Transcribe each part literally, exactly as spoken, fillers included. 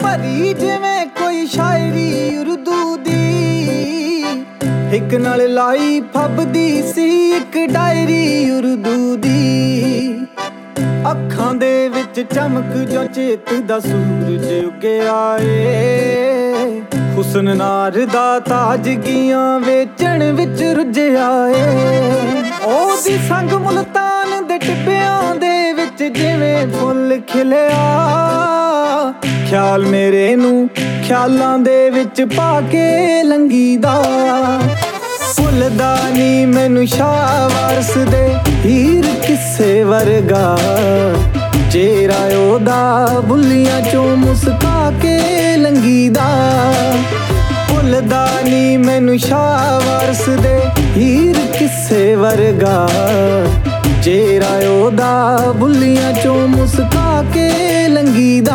ਭਰੀ ਜਿਵੇਂ ਕੋਈ ਸ਼ਾਇਰੀ ਉਰਦੂ ਦੀ, ਇੱਕ ਨਾਲ ਲਾਈ ਫੱਬਦੀ ਸੀ ਇੱਕ ਡਾਇਰੀ ਉਰਦੂ ਦੀ। ਅੱਖਾਂ ਦੇ ਵਿੱਚ ਚਮਕ ਜੋ ਚੇਤ ਦਾ ਸੂਰਜ ਉੱਗਿਆ ਏ, ਹੁਸਨ ਨਾਰ ਦਾ ਤਾਜਗੀਆਂ ਵੇਚਣ ਵਿੱਚ ਰੁੱਝਿਆ ਏ। ਉਹਦੀ ਸੰਗ ਮੁਲਤਾਨ ਦੇ ਟਿੱਬਿਆਂ ਦੇ ਵਿੱਚ ਜਿਵੇਂ ਫੁੱਲ ਖਿਲਿਆ, ਖਿਆਲ ਮੇਰੇ ਨੂੰ ਖਿਆਲਾਂ ਦੇ ਵਿੱਚ ਪਾ ਕੇ ਲੰਘੀਦਾ। ਭੁੱਲਦਾ ਨੀ ਮੈਨੂੰ ਸ਼ਾਹ ਵਾਰਸ ਦੇ ਹੀਰ ਕਿੱਸੇ ਵਰਗਾ, ਚਿਹਰਾ ਉਹਦਾ ਬੁੱਲੀਆਂ ਚੋਂ ਮੁਸਕਾ ਕੇ ਲੰਘੀਦਾ। ਭੁੱਲਦਾ ਨੀ ਮੈਨੂੰ ਸ਼ਾਹ ਵਾਰਸ ਦੇ ਹੀਰ ਕਿੱਸੇ ਵਰਗਾ, ਚਿਹਰਾ ਉਹਦਾ ਬੁੱਲੀਆਂ ਚੋਂ ਮੁਸਕਾ ਕੇ ਲੰਘੀਦਾ।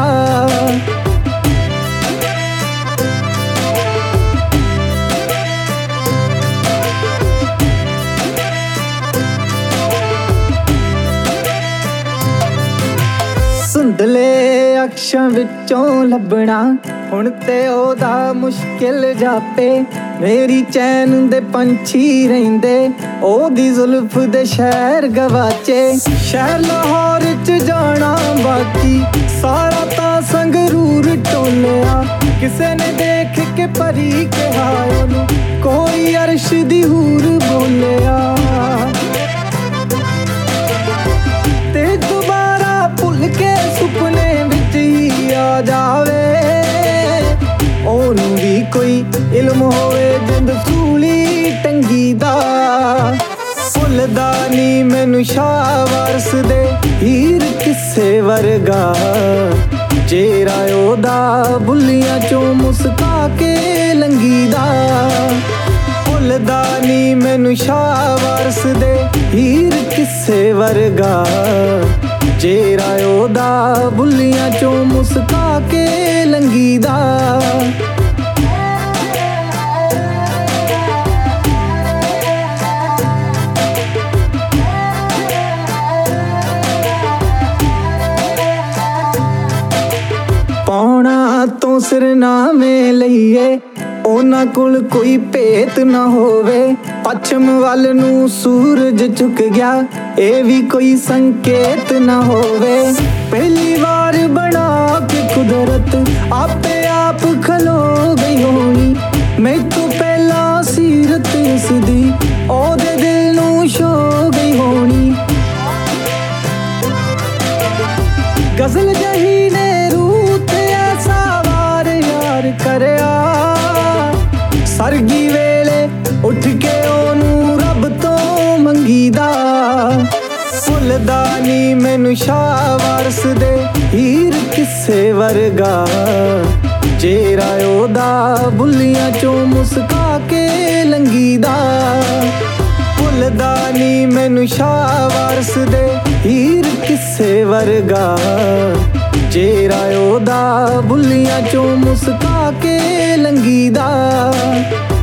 ਧੁੰਦਲੇ ਅਕਸ਼ਾਂ ਵਿੱਚੋਂ ਲੱਭਣਾ ਹੁਣ ਤੇ ਉਹਦਾ ਮੁਸ਼ਕਿਲ ਜਾਪੇ, ਮੇਰੀ ਚੈਨ ਦੇ ਪੰਛੀ ਰਹਿੰਦੇ ਉਹਦੀ ਜ਼ੁਲਫ ਦੇ ਸ਼ਹਿਰ ਗਵਾਚੇ। ਸ਼ਹਿਰ ਲਾਹੌਰ ਚ ਜਾਣਾ ਬਾਕੀ ਸਾਰਾ ਤਾਂ ਸੰਗਰੂਰ ਟੋਲਿਆ, ਕਿਸੇ ਨੇ ਦੇਖ ਕੇ ਪਰੀ ਕਿਹਾ ਉਹਨੂੰ ਕੋਈ ਅਰਸ਼ ਦੀ ਹੂਰ ਬੋਲਿਆ। ਤੇ ਦੁਬਾਰਾ ਭੁੱਲ ਕੇ ਸੁਪਨੇ ਵਿੱਚ ਹੀ ਆ ਜਾਵੇ, ਉਹਨੂੰ ਵੀ ਕੋਈ ਇਲਮ ਹੋਵੇ ਜਿੰਦ ਸੂਲੀ ਟੰਗੀ ਦਾ। ਭੁੱਲਦਾ ਨੀ ਮੈਨੂੰ ਸ਼ਾਹ ਵਾਰਸ ਦੇ ਹੀਰ ਕਿੱਸੇ ਵਰਗਾ, ਚਿਹਰਾ ਉਹਦਾ ਬੁੱਲੀਆਂ ਚੋਂ ਮੁਸਕਾ ਕੇ ਲੰਘੀਦਾ। ਭੁੱਲਦਾ ਨੀ ਮੈਨੂੰ ਸ਼ਾਹ ਵਾਰਸ ਦੇ ਹੀਰ ਕਿੱਸੇ ਵਰਗਾ, ਚਿਹਰਾ ਉਹਦਾ ਬੁੱਲੀਆਂ ਚੋਂ ਮੁਸਕਾ ਕੇ ਲੰਘੀਦਾ। ਪੌਣਾ ਤੋਂ ਸਿਰਨਾਵੇਂ ਲਈਏ ਉਹਨਾਂ ਕੋਲ ਕੋਈ ਭੇਤ ਨਾ ਹੋਵੇ, ਪੱਛਮ ਵੱਲ ਨੂੰ ਸੂਰਜ ਝੁਕ ਗਿਆ ਇਹ ਵੀ ਕੋਈ ਸੰਕੇਤ ਨਾ ਹੋਵੇ। ਪਹਿਲੀ ਵਾਰ ਬਣਾ ਕੇ ਕੁਦਰਤ ਆਪੇ ਆਪ ਖਲੋ ਗਈ ਹੋਣੀ, ਮੈਥੋਂ ਪਹਿਲਾਂ ਸੀਰਤ ਇਸ ਦੀ ਉਹਦੇ ਦਿਲ ਨੂੰ ਛੋ ਗਈ ਹੋਣੀ। ਗਜ਼ਲ ਜਹੀ ਨੇ ਰੂਹ ਤੇ ਐਸਾ ਵਾਰ ਯਾਰ ਕਰਿਆ, ਸਰਗੀ ਵੇਲੇ ਉੱਠ ਕੇ ਉਹਨੂੰ ਰੱਬ ਤੋਂ ਮੰਗੀਦਾ। ਭੁੱਲਦਾ ਨੀ ਮੈਨੂੰ ਸ਼ਾਹ ਵਾਰਸ ਦੇ ਹੀਰ ਕਿੱਸੇ ਵਰਗਾ, ਚਿਹਰਾ ਉਹਦਾ ਬੁੱਲੀਆਂ ਚੋਂ ਮੁਸਕਾ ਕੇ ਲੰਘੀਦਾ। ਭੁੱਲਦਾ ਨੀ ਮੈਨੂੰ ਸ਼ਾਹ ਵਾਰਸ ਦੇ ਹੀਰ ਕਿੱਸੇ ਵਰਗਾ, ਚਿਹਰਾ ਉਹਦਾ ਬੁੱਲੀਆਂ ਚੋਂ ਮੁਸਕਾ ਕੇ ਲੰਘੀਦਾ।